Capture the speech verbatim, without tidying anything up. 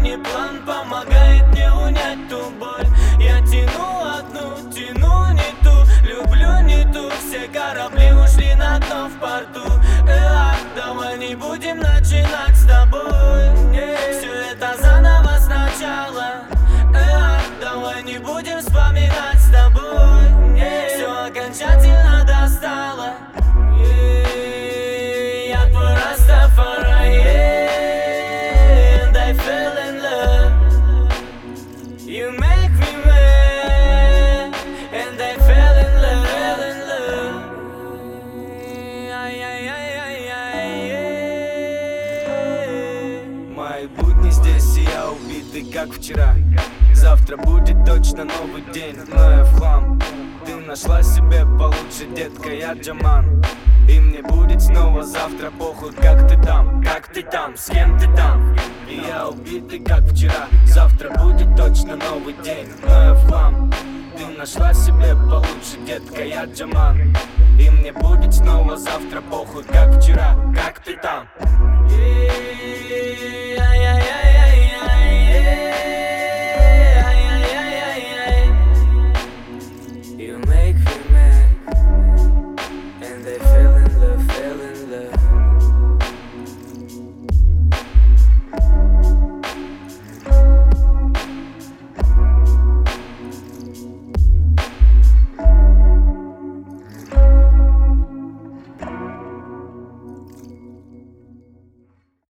не план помогает мне унять ту боль. Я тяну одну, тяну не ту, люблю не ту. Все корабли ушли на дно в порту. Эх, давай не будем начинать с тобой. Все это заново сначала. Эх, давай не будем вспоминать с тобой. Все окончательно достало. Я твой Растафари, and I fell in love. You make me mad, and I fell in love, fell in love. Мои будни здесь, и я убитый, как вчера. Завтра будет точно новый день, но я в хлам. Ты нашла себе получше, детка, я Джаман. И мне будет снова завтра похуй, как ты там, как ты там, с кем ты там. И я убитый, как вчера. Завтра будет точно новый день, но я в хлам. Ты нашла себе получше, детка, я Джаман. И мне будет снова завтра похуй, как вчера, как ты там. Yeah,